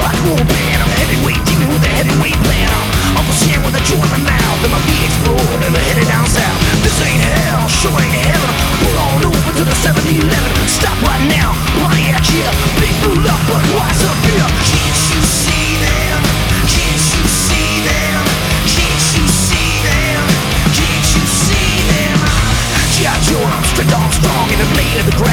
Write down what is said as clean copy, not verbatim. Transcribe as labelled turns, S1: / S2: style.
S1: rock and roll band. I'm a heavyweight demon with a heavyweight plan. I'm Uncle Sam with a joint in my mouth, and my V8's blowing and I'm headed down south. This ain't hell, sure ain't heaven. Pull on over to the 7-Eleven. Stop right now, Pontiac here. Big blue love, but why